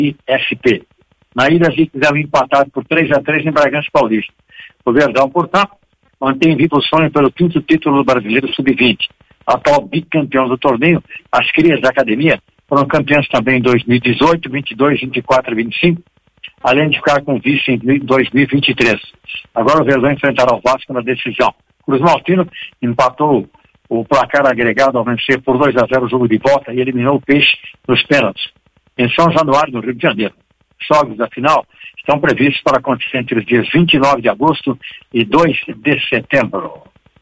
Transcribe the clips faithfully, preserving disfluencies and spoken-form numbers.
I S P. Na ida, as equipes eram empatadas por três a três em Bragança Paulista. O Verdão, portanto, mantém vivo o sonho pelo quinto título do Brasileiro sub vinte. Atual bicampeão do torneio, as crias da academia foram campeãs também em dois mil e dezoito, vinte e dois, vinte e quatro e vinte e cinco, além de ficar com vice em dois mil e vinte e três. Agora o Verdão enfrentará o Vasco na decisão. Cruz Maltino empatou o placar agregado ao vencer por dois a zero o jogo de volta e eliminou o Peixe nos pênaltis. Em São Januário, no Rio de Janeiro. Os jogos da final estão previstos para acontecer entre os dias vinte e nove de agosto e dois de setembro.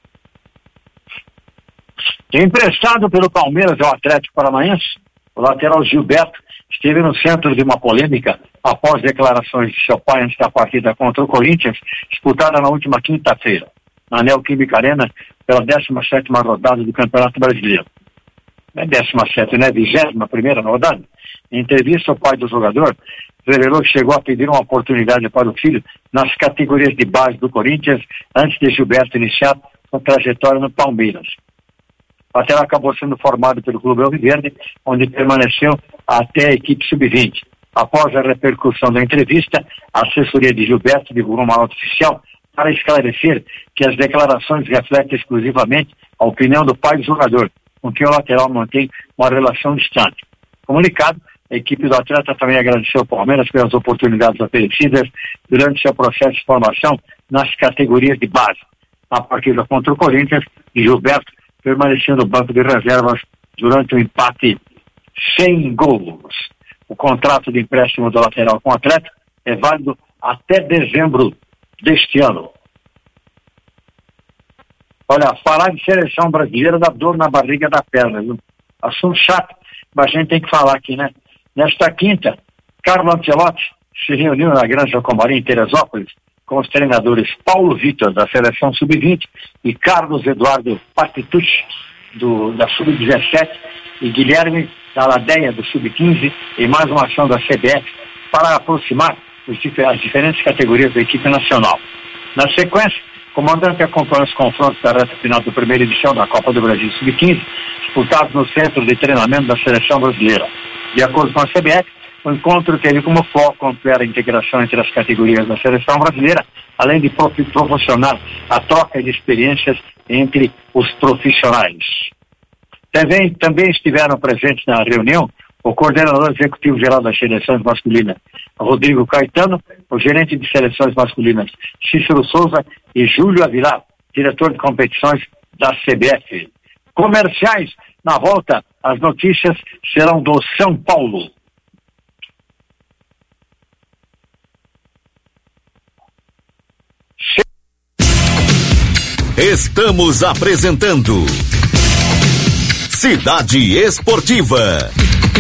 Emprestado pelo Palmeiras ao Atlético Paranaense, o lateral Gilberto esteve no centro de uma polêmica após declarações de seu pai antes da partida contra o Corinthians, disputada na última quinta-feira, na Neoquímica Arena, pela décima sétima rodada do Campeonato Brasileiro. Não é décima sétima, né? vigésima primeira rodada. Em entrevista, o pai do jogador revelou que chegou a pedir uma oportunidade para o filho nas categorias de base do Corinthians antes de Gilberto iniciar sua trajetória no Palmeiras. O lateral acabou sendo formado pelo Clube Alviverde, onde permaneceu até a equipe sub vinte. Após a repercussão da entrevista, a assessoria de Gilberto divulgou uma nota oficial para esclarecer que as declarações refletem exclusivamente a opinião do pai do jogador, com quem o lateral mantém uma relação distante. Comunicado, a equipe do atleta também agradeceu ao Palmeiras pelas oportunidades oferecidas durante seu processo de formação nas categorias de base. Na partida contra o Corinthians, Gilberto permaneceu no banco de reservas durante o empate sem gols. O contrato de empréstimo do lateral com o atleta é válido até dezembro deste ano. Olha, falar de seleção brasileira dá dor na barriga da perna, viu? Assunto chato, mas a gente tem que falar aqui, né? Nesta quinta, Carlo Ancelotti se reuniu na Granja Comari, em Teresópolis, com os treinadores Paulo Vitor, da seleção sub vinte, e Carlos Eduardo Patitucci, do, da sub dezessete, e Guilherme da Ladeia, do sub quinze, e mais uma ação da C B F para aproximar os, as diferentes categorias da equipe nacional. Na sequência, o comandante acompanhou os confrontos da reta final da primeira edição da Copa do Brasil sub quinze, disputados no Centro de Treinamento da Seleção Brasileira. De acordo com a C B F, o encontro teve como foco ampliar a integração entre as categorias da seleção brasileira, além de proporcionar a troca de experiências entre os profissionais. Também, também estiveram presentes na reunião o coordenador executivo-geral das seleções masculinas, Rodrigo Caetano, o gerente de seleções masculinas, Cícero Souza, e Júlio Avilar, diretor de competições da C B F. Comerciais, na volta, as notícias serão do São Paulo. Estamos apresentando Cidade Esportiva.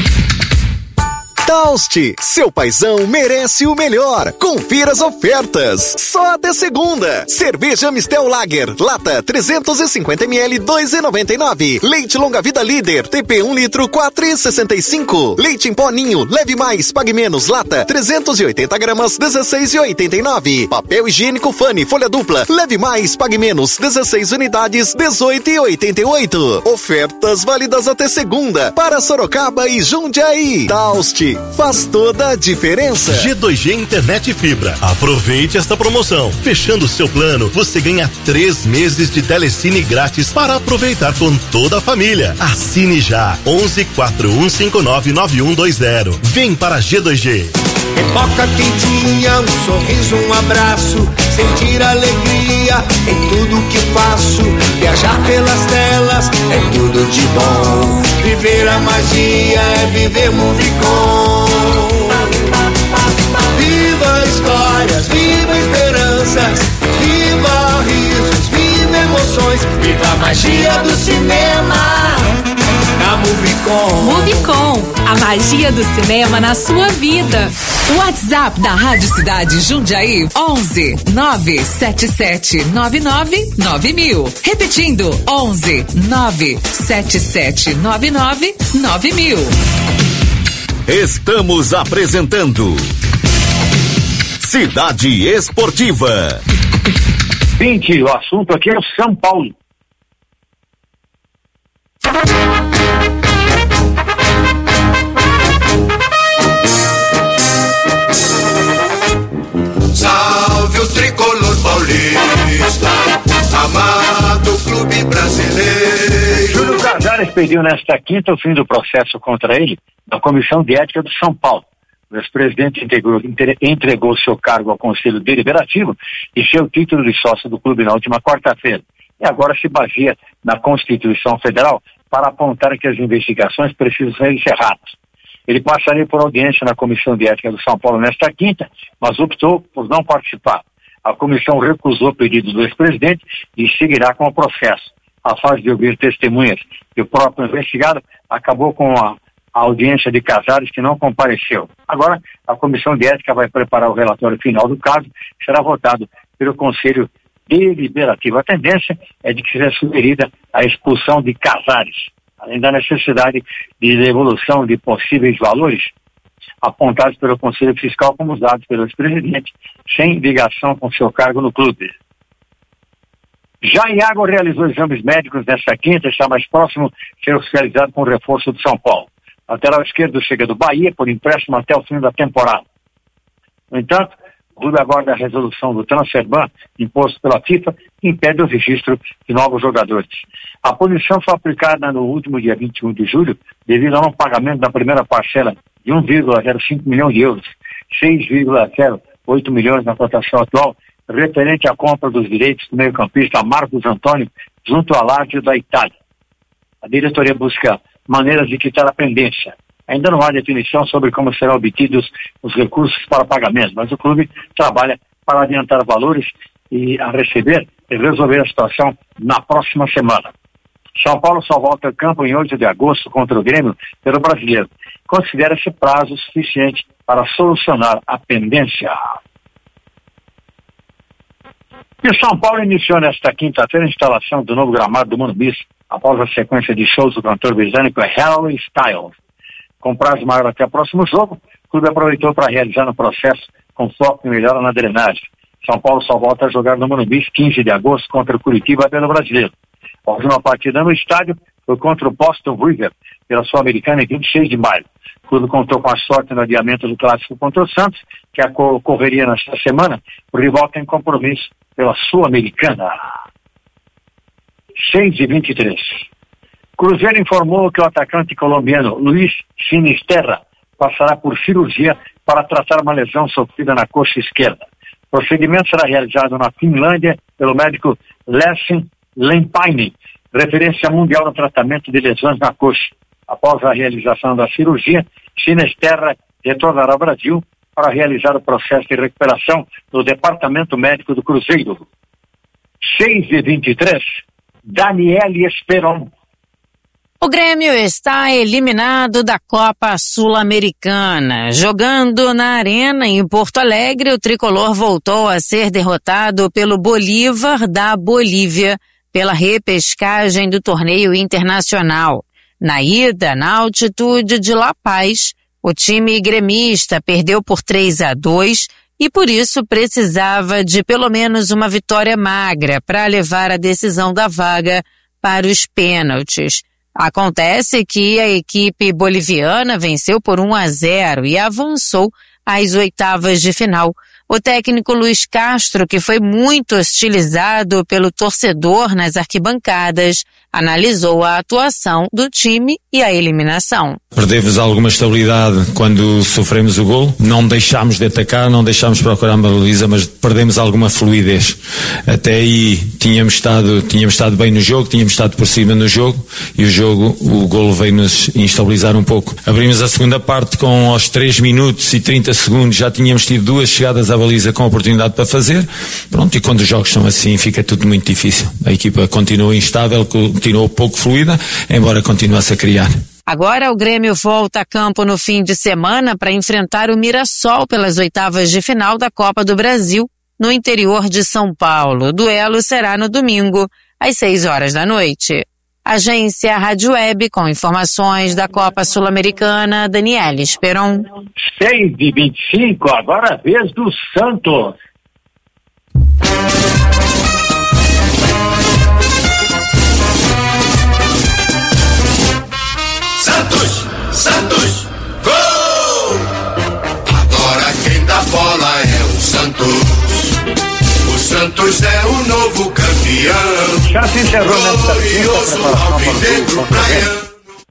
Taust, seu paizão merece o melhor. Confira as ofertas. Só até segunda. Cerveja Mistel Lager, lata trezentos e cinquenta mililitros, dois reais e noventa e nove centavos. Leite Longa Vida Líder, T P um litro, quatro reais e sessenta e cinco centavos. Leite em pó Ninho, leve mais, pague menos, lata trezentos e oitenta gramas, dezesseis reais e oitenta e nove centavos. Papel higiênico Fani, folha dupla, leve mais, pague menos, dezesseis unidades, dezoito reais e oitenta e oito centavos. Ofertas válidas até segunda, para Sorocaba e Jundiaí. Taust, faz toda a diferença. G dois G Internet e Fibra. Aproveite esta promoção. Fechando seu plano, você ganha três meses de telecine grátis para aproveitar com toda a família. Assine já. onze, quatro um cinco nove, nove um dois zero. Vem para G dois G. Pipoca quentinha, um sorriso, um abraço, sentir alegria em tudo que faço. Viajar pelas telas é tudo de bom. Viver a magia é viver Movicon. Viva histórias, viva esperanças, viva risos, viva emoções, viva a magia do cinema. Na Movicon. Movicon, a magia do cinema na sua vida. WhatsApp da Rádio Cidade Jundiaí, onze nove sete sete nove nove nove mil. Repetindo, onze nove sete sete nove nove nove mil. Estamos apresentando Cidade Esportiva. vinte, o assunto aqui é o São Paulo. pediu nesta quinta o fim do processo contra ele na Comissão de Ética do São Paulo. O ex-presidente entregou, entregou seu cargo ao Conselho Deliberativo e seu título de sócio do clube na última quarta-feira. E agora se baseia na Constituição Federal para apontar que as investigações precisam ser encerradas. Ele passaria por audiência na Comissão de Ética do São Paulo nesta quinta, mas optou por não participar. A comissão recusou o pedido do ex-presidente e seguirá com o processo. A fase de ouvir testemunhas e o próprio investigado acabou com a a audiência de Casares, que não compareceu. Agora, a Comissão de Ética vai preparar o relatório final do caso, que será votado pelo Conselho Deliberativo. A tendência é de que seja sugerida a expulsão de Casares, além da necessidade de devolução de possíveis valores apontados pelo Conselho Fiscal como usados pelo ex-presidente, sem ligação com seu cargo no clube. Já Iago realizou exames médicos nesta quinta e está mais próximo de ser oficializado com o reforço do São Paulo. Lateral esquerdo chega do Bahia por empréstimo até o fim da temporada. No entanto, o clube aguarda a resolução do transfer ban imposto pela FIFA que impede o registro de novos jogadores. A punição foi aplicada no último dia vinte e um de julho devido a não pagamento da primeira parcela de um vírgula zero cinco milhão de euros, seis vírgula zero oito milhões na cotação atual, referente à compra dos direitos do meio-campista Marcos Antônio junto à Lazio da Itália. A diretoria busca maneiras de quitar a pendência. Ainda não há definição sobre como serão obtidos os recursos para pagamento, mas o clube trabalha para adiantar valores e a receber e resolver a situação na próxima semana. São Paulo só volta ao campo em oito de agosto contra o Grêmio pelo Brasileiro. Considera-se prazo suficiente para solucionar a pendência. E o São Paulo iniciou nesta quinta-feira a instalação do novo gramado do Morumbi, após a sequência de shows do cantor britânico Harry Styles. Com prazo maior até o próximo jogo, o clube aproveitou para realizar no processo com foco em melhora na drenagem. São Paulo só volta a jogar no Morumbi quinze de agosto contra o Curitiba pelo Brasileiro. A última partida no estádio foi contra o Boston River pela Sul-Americana em vinte e seis de maio. O clube contou com a sorte no adiamento do clássico contra o Santos, que ocorreria nesta semana. O rival tem compromisso pela Sul-Americana. seis e vinte e três. Cruzeiro informou que o atacante colombiano Luiz Sinisterra passará por cirurgia para tratar uma lesão sofrida na coxa esquerda. O procedimento será realizado na Finlândia pelo médico Leslie Lempine, referência mundial no tratamento de lesões na coxa. Após a realização da cirurgia, Sinisterra retornará ao Brasil para realizar o processo de recuperação no Departamento Médico do Cruzeiro. seis e vinte e três. Daniele Esperon. O Grêmio está eliminado da Copa Sul-Americana. Jogando na Arena em Porto Alegre, o tricolor voltou a ser derrotado pelo Bolívar da Bolívia pela repescagem do torneio internacional. Na ida, na altitude de La Paz, o time gremista perdeu por três a dois e por isso precisava de pelo menos uma vitória magra para levar a decisão da vaga para os pênaltis. Acontece que a equipe boliviana venceu por um a zero e avançou às oitavas de final. O técnico Luiz Castro, que foi muito hostilizado pelo torcedor nas arquibancadas, analisou a atuação do time e a eliminação. Perdemos alguma estabilidade quando sofremos o gol. Não deixámos de atacar, não deixámos de procurar a baliza, mas perdemos alguma fluidez. Até aí tínhamos estado, tínhamos estado bem no jogo, tínhamos estado por cima no jogo e o jogo, o golo veio-nos instabilizar um pouco. Abrimos a segunda parte com aos três minutos e trinta segundos, já tínhamos tido duas chegadas à baliza com oportunidade para fazer. Pronto, e quando os jogos são assim fica tudo muito difícil. A equipa continua instável, continuou pouco fluida, embora continuasse a criar. Agora o Grêmio volta a campo no fim de semana para enfrentar o Mirassol pelas oitavas de final da Copa do Brasil, no interior de São Paulo. O duelo será no domingo, às seis horas da noite. Agência Rádio Web, com informações da Copa Sul-Americana, Daniele Esperon. seis e vinte e cinco, agora a vez do Santos. Santos, Santos, gol! Agora quem dá bola é o Santos. O Santos é o novo campeão. Já se encerrou nesta glorioso alvinegro praiano.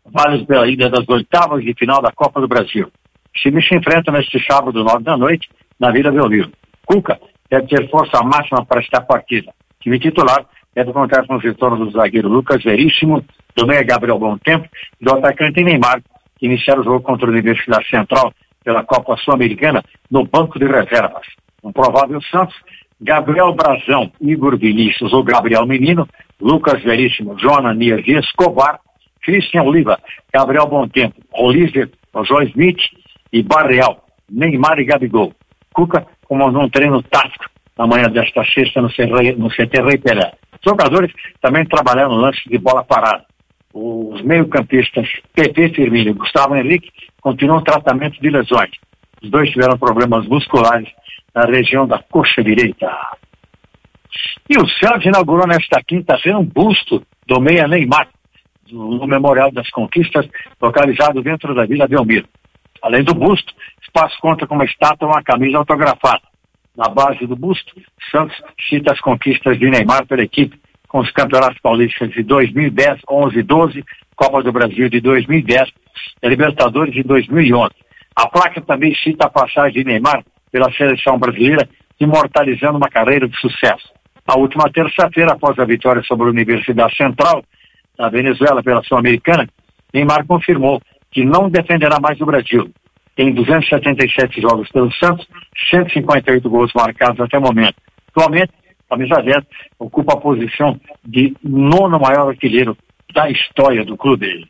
válido pela ida das oitavas de final da Copa do Brasil. Os times se enfrentam neste sábado, nove da noite, na Vila Belmiro. Cuca deve ter força máxima para esta partida. O time titular deve contar com o retorno do zagueiro Lucas Veríssimo, do meia Gabriel Bom Tempo e do atacante Neymar, que iniciaram o jogo contra a Universidade Central pela Copa Sul-Americana no banco de reservas. Um provável Santos, Gabriel Brazão, Igor Vinícius ou Gabriel Menino, Lucas Veríssimo, Jonanias e Escobar, Christian Oliva, Gabriel Bom Tempo, Oliver, João Smith e Barreal, Neymar e Gabigol. Cuca comandou um treino tático na manhã desta sexta no C T Rei Pelé. Os jogadores também trabalharam no lance de bola parada. Os meio-campistas P P Firmino e Gustavo Henrique continuam tratamento de lesões. Os dois tiveram problemas musculares na região da coxa direita. E o Santos inaugurou nesta quinta-feira um busto do meia Neymar, no Memorial das Conquistas, localizado dentro da Vila Belmiro. Além do busto, o espaço conta com uma estátua e uma camisa autografada. Na base do busto, Santos cita as conquistas de Neymar pela equipe, com os campeonatos paulistas de dois mil e dez, onze e doze, Copa do Brasil de dois mil e dez e Libertadores de dois mil e onze. A placa também cita a passagem de Neymar pela seleção brasileira, imortalizando uma carreira de sucesso. Na última terça-feira, após a vitória sobre a Universidade Central da Venezuela pela Sul-Americana, Neymar confirmou que não defenderá mais o Brasil. Tem duzentos e setenta e sete jogos pelo Santos, cento e cinquenta e oito gols marcados até o momento. Atualmente, a camisa dez ocupa a posição de nono maior artilheiro da história do clube.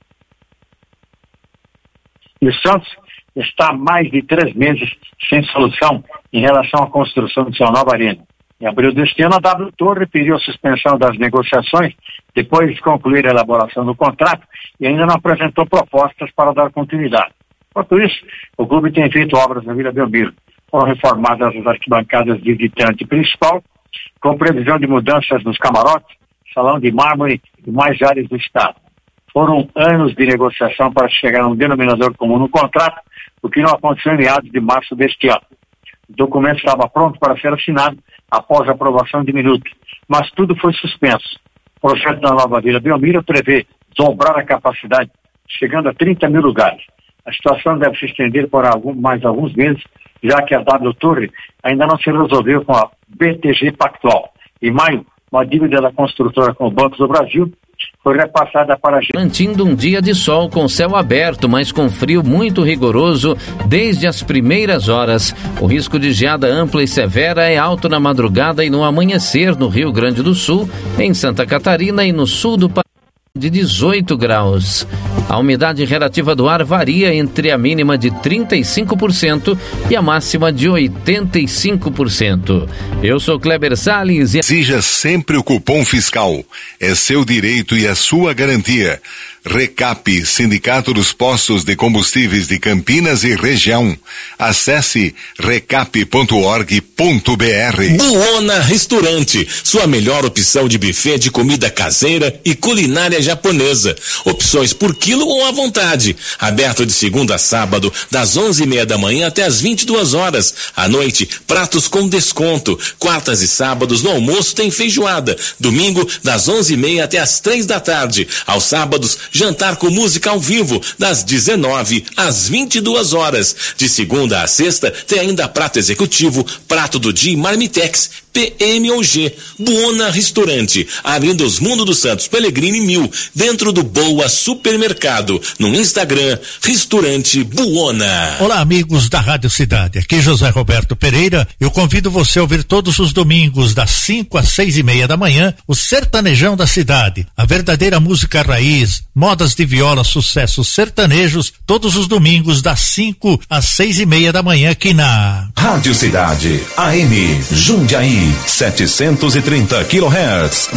E o Santos está há mais de três meses sem solução em relação à construção de sua nova arena. Em abril deste ano, a W Torre pediu a suspensão das negociações depois de concluir a elaboração do contrato e ainda não apresentou propostas para dar continuidade. Enquanto isso, o clube tem feito obras na Vila Belmiro. Foram reformadas as arquibancadas de visitante principal, com previsão de mudanças nos camarotes, salão de mármore e mais áreas do estado. Foram anos de negociação para chegar a um denominador comum no contrato, o que não aconteceu em meados de março deste ano. O documento estava pronto para ser assinado após a aprovação de minutos, mas tudo foi suspenso. O projeto da nova Vila Belmiro prevê dobrar a capacidade, chegando a trinta mil lugares. A situação deve se estender por algum, mais alguns meses, já que a W Torre ainda não se resolveu com a B T G Pactual. Em maio, uma dívida da construtora com o Banco do Brasil foi repassada para a... Garantindo um dia de sol com céu aberto, mas com frio muito rigoroso desde as primeiras horas. O risco de geada ampla e severa é alto na madrugada e no amanhecer no Rio Grande do Sul, em Santa Catarina e no sul do país, de dezoito graus. A umidade relativa do ar varia entre a mínima de trinta e cinco por cento e a máxima de oitenta e cinco por cento. Eu sou Kleber Salles e... Exija sempre o cupom fiscal. É seu direito e a sua garantia. Recap, Sindicato dos Postos de Combustíveis de Campinas e Região. Acesse recap ponto org ponto br. Buona Restaurante, sua melhor opção de buffet de comida caseira e culinária japonesa. Opções por quilo ou à vontade. Aberto de segunda a sábado, das onze e meia da manhã até as vinte e duas horas. À noite, pratos com desconto. Quartas e sábados no almoço tem feijoada. Domingo, das onze e meia até as três da tarde. Aos sábados, jantar com música ao vivo, das dezenove às vinte e duas horas. De segunda a sexta, tem ainda prato executivo, prato do dia Marmitex, P M ou G. Buona Restaurante, Avenida dos Mundo dos Santos, Pellegrini mil, dentro do Boa Supermercado. No Instagram, Restaurante Buona. Olá, amigos da Rádio Cidade. Aqui José Roberto Pereira. Eu convido você a ouvir todos os domingos, das cinco às seis e meia da manhã, o Sertanejão da Cidade. A verdadeira música raiz, modas de viola, sucessos sertanejos, todos os domingos, das cinco às seis e meia da manhã, aqui na Rádio Cidade, A M Jundiaí, setecentos e trinta quilohertz.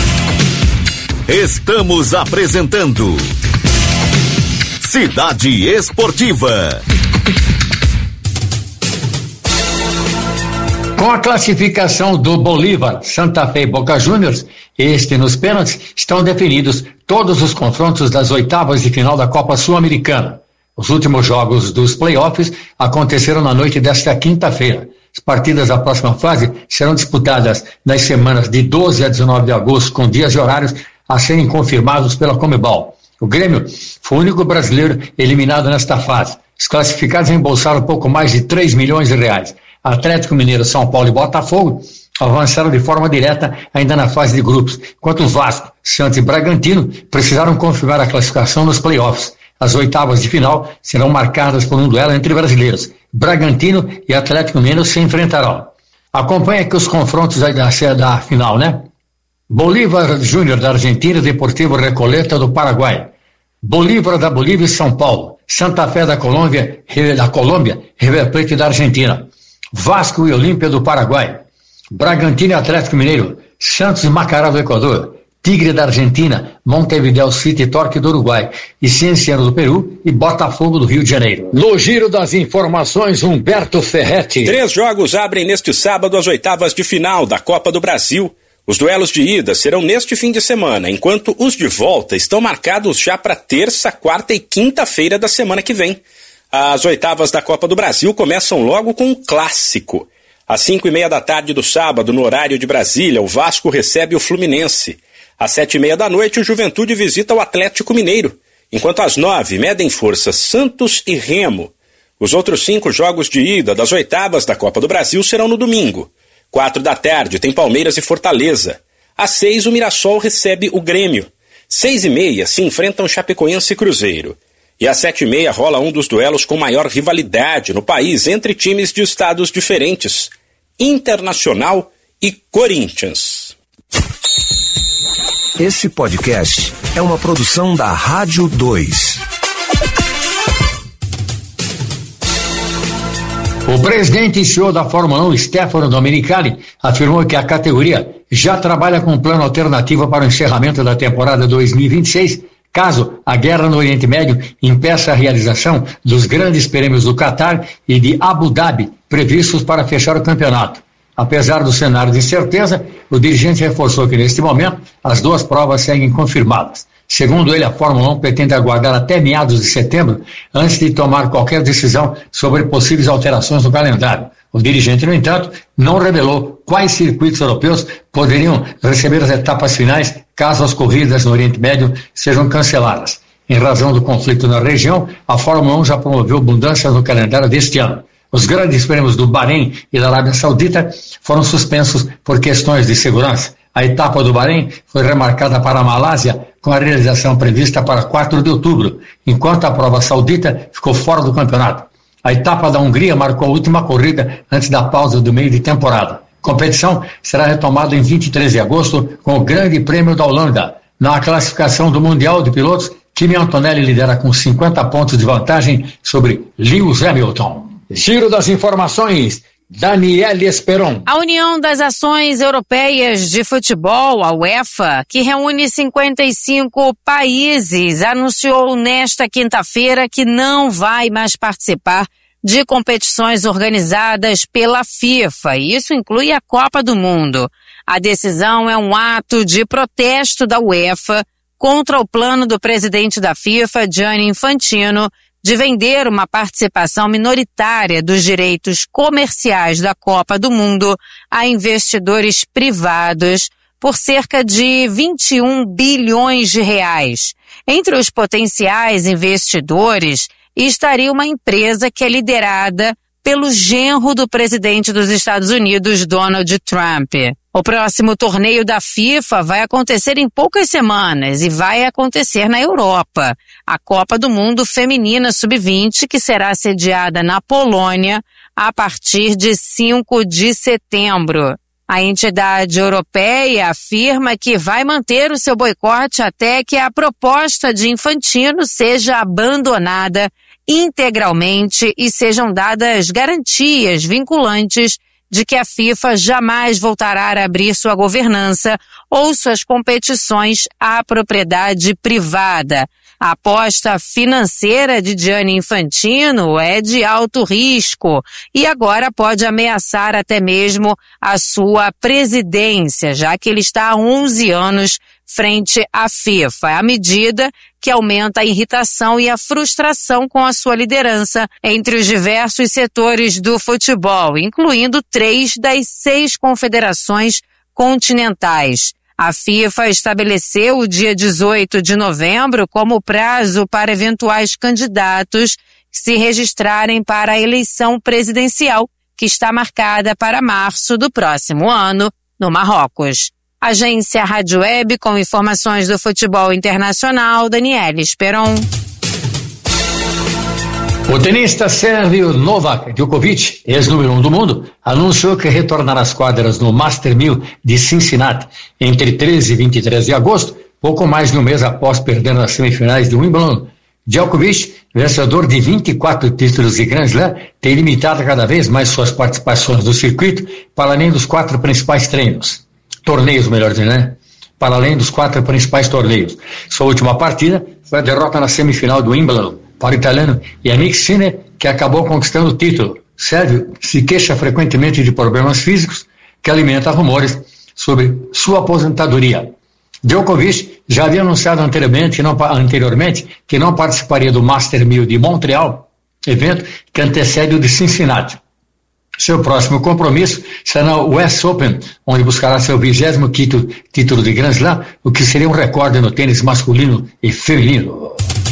Estamos apresentando Cidade Esportiva. Com a classificação do Bolívar, Santa Fé e Boca Juniors, este nos pênaltis, estão definidos todos os confrontos das oitavas de final da Copa Sul-Americana. Os últimos jogos dos playoffs aconteceram na noite desta quinta-feira. As partidas da próxima fase serão disputadas nas semanas de doze a dezenove de agosto, com dias e horários a serem confirmados pela Conmebol. O Grêmio foi o único brasileiro eliminado nesta fase. Os classificados embolsaram pouco mais de três milhões de reais. Atlético Mineiro, São Paulo e Botafogo avançaram de forma direta ainda na fase de grupos, enquanto o Vasco, Santos e Bragantino precisaram confirmar a classificação nos playoffs. As oitavas de final serão marcadas por um duelo entre brasileiros. Bragantino e Atlético Mineiro se enfrentarão. Acompanhe aqui os confrontos da, da final, né? Bolívar Júnior da Argentina e Deportivo Recoleta do Paraguai. Bolívar da Bolívia e São Paulo. Santa Fé da Colômbia, da Colômbia, River Plate da Argentina. Vasco e Olímpia do Paraguai. Bragantino e Atlético Mineiro. Santos e Macará do Equador. Tigre da Argentina, Montevideo City e Torque do Uruguai, e Cienciano do Peru e Botafogo do Rio de Janeiro. No giro das informações, Humberto Ferretti. Três jogos abrem neste sábado as oitavas de final da Copa do Brasil. Os duelos de ida serão neste fim de semana, enquanto os de volta estão marcados já para terça, quarta e quinta-feira da semana que vem. As oitavas da Copa do Brasil começam logo com um clássico. Às cinco e meia da tarde do sábado, no horário de Brasília, o Vasco recebe o Fluminense. Às sete e meia da noite, o Juventude visita o Atlético Mineiro, enquanto às nove medem forças Santos e Remo. Os outros cinco jogos de ida das oitavas da Copa do Brasil serão no domingo. Quatro da tarde tem Palmeiras e Fortaleza. Às seis, o Mirassol recebe o Grêmio. Seis e meia se enfrentam Chapecoense e Cruzeiro. E às sete e meia rola um dos duelos com maior rivalidade no país entre times de estados diferentes: Internacional e Corinthians. Esse podcast é uma produção da Rádio dois. O presidente e C E O da Fórmula um, Stefano Domenicali, afirmou que a categoria já trabalha com um plano alternativo para o encerramento da temporada dois mil e vinte e seis, caso a guerra no Oriente Médio impeça a realização dos grandes prêmios do Catar e de Abu Dhabi, previstos para fechar o campeonato. Apesar do cenário de incerteza, o dirigente reforçou que, neste momento, as duas provas seguem confirmadas. Segundo ele, a Fórmula um pretende aguardar até meados de setembro antes de tomar qualquer decisão sobre possíveis alterações no calendário. O dirigente, no entanto, não revelou quais circuitos europeus poderiam receber as etapas finais caso as corridas no Oriente Médio sejam canceladas. Em razão do conflito na região, a Fórmula um já promoveu mudanças no calendário deste ano. Os grandes prêmios do Bahrein e da Arábia Saudita foram suspensos por questões de segurança. A etapa do Bahrein foi remarcada para a Malásia, com a realização prevista para quatro de outubro, enquanto a prova saudita ficou fora do campeonato. A etapa da Hungria marcou a última corrida antes da pausa do meio de temporada. A competição será retomada em vinte e três de agosto com o Grande Prêmio da Holanda. Na classificação do Mundial de Pilotos, Kimi Antonelli lidera com cinquenta pontos de vantagem sobre Lewis Hamilton. Giro das informações, Daniele Esperon. A União das Ações Europeias de Futebol, a UEFA, que reúne cinquenta e cinco países, anunciou nesta quinta-feira que não vai mais participar de competições organizadas pela FIFA. E isso inclui a Copa do Mundo. A decisão é um ato de protesto da UEFA contra o plano do presidente da FIFA, Gianni Infantino, de vender uma participação minoritária dos direitos comerciais da Copa do Mundo a investidores privados por cerca de vinte e um bilhões de reais. Entre os potenciais investidores estaria uma empresa que é liderada pelo genro do presidente dos Estados Unidos, Donald Trump. O próximo torneio da FIFA vai acontecer em poucas semanas e vai acontecer na Europa. A Copa do Mundo Feminina sub vinte, que será sediada na Polônia a partir de cinco de setembro. A entidade europeia afirma que vai manter o seu boicote até que a proposta de Infantino seja abandonada integralmente e sejam dadas garantias vinculantes de que a FIFA jamais voltará a abrir sua governança ou suas competições à propriedade privada. A aposta financeira de Gianni Infantino é de alto risco e agora pode ameaçar até mesmo a sua presidência, já que ele está há onze anos frente à FIFA. A medida que aumenta a irritação e a frustração com a sua liderança entre os diversos setores do futebol, incluindo três das seis confederações continentais. A FIFA estabeleceu o dia dezoito de novembro como prazo para eventuais candidatos se registrarem para a eleição presidencial, que está marcada para março do próximo ano, no Marrocos. Agência Rádio Web com informações do futebol internacional, Daniela Esperon. O tenista sérvio Novak Djokovic, ex-número um do mundo, anunciou que retornará às quadras no Master mil de Cincinnati entre treze e vinte e três de agosto, pouco mais de um mês após perder nas semifinais de Wimbledon. Djokovic, vencedor de vinte e quatro títulos de Grand Slam, tem limitado cada vez mais suas participações no circuito, para além dos quatro principais treinos. Torneios, melhor dizendo, né? Para além dos quatro principais torneios. Sua última partida foi a derrota na semifinal do Wimbledon para o italiano Yannick Sinner, que acabou conquistando o título. Sérvio se queixa frequentemente de problemas físicos, que alimenta rumores sobre sua aposentadoria. Djokovic já havia anunciado anteriormente, não, anteriormente que não participaria do Master mil de Montreal, evento que antecede o de Cincinnati. Seu próximo compromisso será o U S Open, onde buscará seu vigésimo título, título de Grand Slam, o que seria um recorde no tênis masculino e feminino.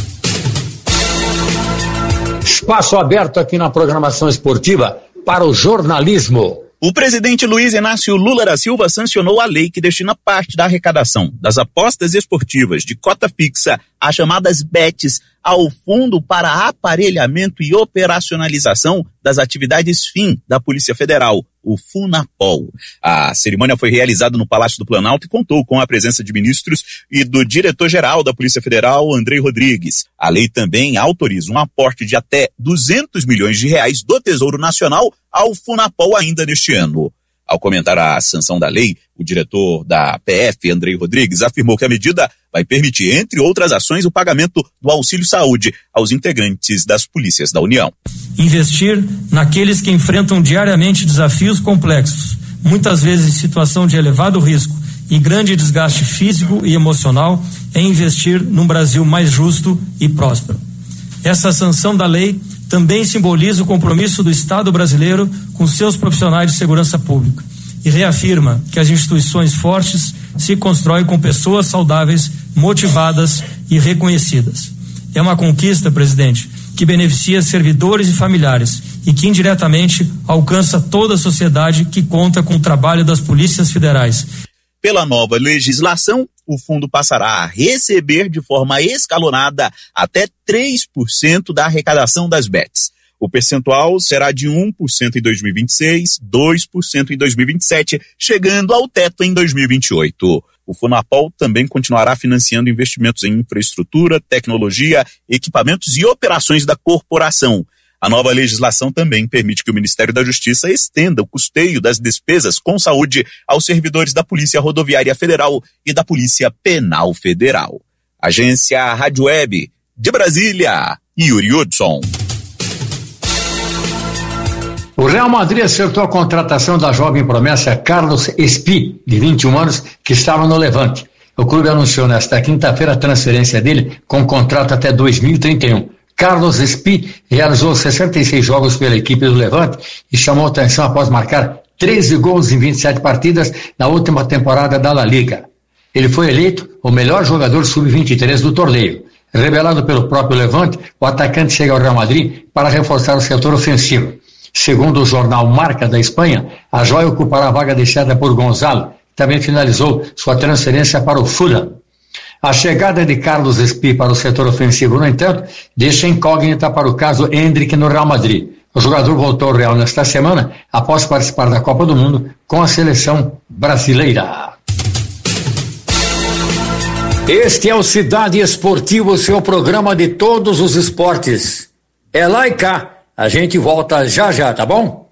Espaço aberto aqui na programação esportiva para o jornalismo. O presidente Luiz Inácio Lula da Silva sancionou a lei que destina parte da arrecadação das apostas esportivas de cota fixa, as chamadas bets, ao Fundo para Aparelhamento e Operacionalização das Atividades Fim da Polícia Federal, o FUNAPOL. A cerimônia foi realizada no Palácio do Planalto e contou com a presença de ministros e do diretor-geral da Polícia Federal, Andrei Rodrigues. A lei também autoriza um aporte de até duzentos milhões de reais do Tesouro Nacional ao FUNAPOL ainda neste ano. Ao comentar a sanção da lei, o diretor da P F, Andrei Rodrigues, afirmou que a medida vai permitir, entre outras ações, o pagamento do auxílio saúde aos integrantes das polícias da União. Investir naqueles que enfrentam diariamente desafios complexos, muitas vezes em situação de elevado risco e grande desgaste físico e emocional, é investir num Brasil mais justo e próspero. Essa sanção da lei também simboliza o compromisso do Estado brasileiro com seus profissionais de segurança pública e reafirma que as instituições fortes se constroem com pessoas saudáveis, motivadas e reconhecidas. É uma conquista, presidente, que beneficia servidores e familiares e que indiretamente alcança toda a sociedade que conta com o trabalho das polícias federais. Pela nova legislação, o fundo passará a receber de forma escalonada até três por cento da arrecadação das bets. O percentual será de um por cento em dois mil e vinte e seis, dois por cento em dois mil e vinte e sete, chegando ao teto em dois mil e vinte e oito. O FUNAPOL também continuará financiando investimentos em infraestrutura, tecnologia, equipamentos e operações da corporação. A nova legislação também permite que o Ministério da Justiça estenda o custeio das despesas com saúde aos servidores da Polícia Rodoviária Federal e da Polícia Penal Federal. Agência Rádio Web, de Brasília, Yuri Hudson. O Real Madrid acertou a contratação da jovem promessa Carlos Espí, de vinte e um anos, que estava no Levante. O clube anunciou nesta quinta-feira a transferência dele com contrato até dois mil e trinta e um. Carlos Espí realizou sessenta e seis jogos pela equipe do Levante e chamou atenção após marcar treze gols em vinte e sete partidas na última temporada da La Liga. Ele foi eleito o melhor jogador sub vinte e três do torneio. Revelado pelo próprio Levante, o atacante chega ao Real Madrid para reforçar o setor ofensivo. Segundo o jornal Marca da Espanha, a joia ocupará a vaga deixada por Gonzalo, que também finalizou sua transferência para o Fulham. A chegada de Carlos Espí para o setor ofensivo, no entanto, deixa incógnita para o caso Endrick no Real Madrid. O jogador voltou ao Real nesta semana após participar da Copa do Mundo com a seleção brasileira. Este é o Cidade Esportivo, seu programa de todos os esportes. É lá e cá. A gente volta já já, tá bom?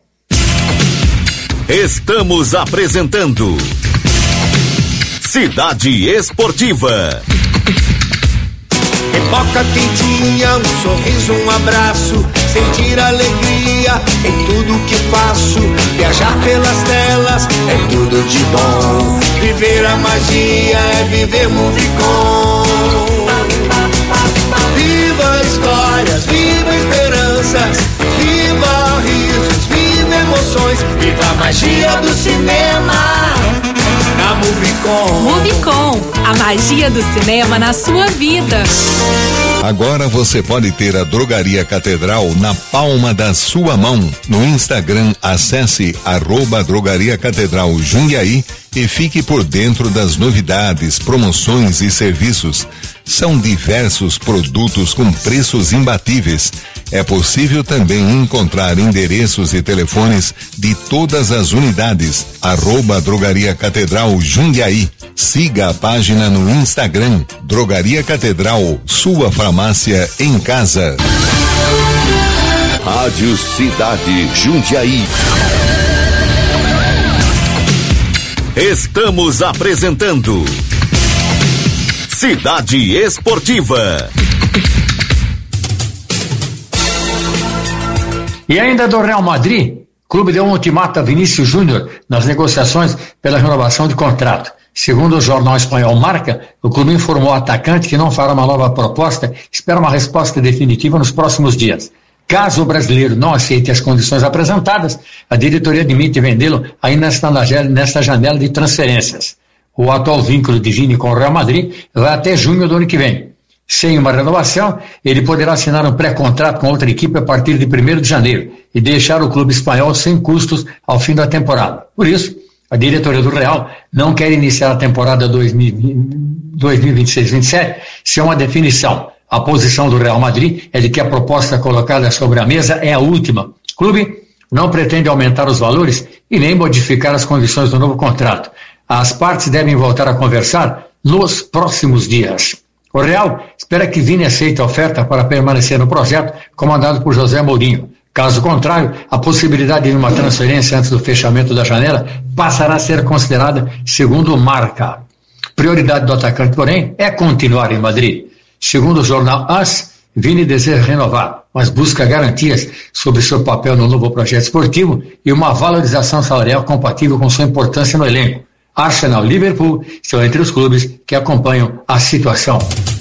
Estamos apresentando Cidade Esportiva. Pipoca quentinha, um sorriso, um abraço, sentir alegria em tudo que faço. Viajar pelas telas é tudo de bom. Viver a magia é viver Movicon. Viva histórias, viva esperanças, viva risos, viva emoções, viva a magia do cinema. Na Movicon. Movicon, a magia do cinema na sua vida. Agora você pode ter a Drogaria Catedral na palma da sua mão. No Instagram, acesse arroba Drogaria Catedral Jundiaí e fique por dentro das novidades, promoções e serviços. São diversos produtos com preços imbatíveis. É possível também encontrar endereços e telefones de todas as unidades. Arroba Drogaria Catedral Jundiaí. Siga a página no Instagram, Drogaria Catedral, sua farmácia em casa. Rádio Cidade Jundiaí. Estamos apresentando Cidade Esportiva. E ainda do Real Madrid, o clube deu um ultimato a Vinícius Júnior nas negociações pela renovação de contrato. Segundo o jornal espanhol Marca, o clube informou ao atacante que não fará uma nova proposta, espera uma resposta definitiva nos próximos dias. Caso o brasileiro não aceite as condições apresentadas, a diretoria admite vendê-lo ainda nesta janela de transferências. O atual vínculo de Vini com o Real Madrid vai até junho do ano que vem. Sem uma renovação, ele poderá assinar um pré-contrato com outra equipe a partir de primeiro de janeiro e deixar o clube espanhol sem custos ao fim da temporada. Por isso, a diretoria do Real não quer iniciar a temporada dois mil e vinte e seis vinte e sete sem uma definição. A posição do Real Madrid é de que a proposta colocada sobre a mesa é a última. O clube não pretende aumentar os valores e nem modificar as condições do novo contrato. As partes devem voltar a conversar nos próximos dias. O Real espera que Vini aceite a oferta para permanecer no projeto comandado por José Mourinho. Caso contrário, a possibilidade de uma transferência antes do fechamento da janela passará a ser considerada segundo Marca. Prioridade do atacante, porém, é continuar em Madrid. Segundo o jornal AS, Vini deseja renovar, mas busca garantias sobre seu papel no novo projeto esportivo e uma valorização salarial compatível com sua importância no elenco. Arsenal e Liverpool estão entre os clubes que acompanham a situação.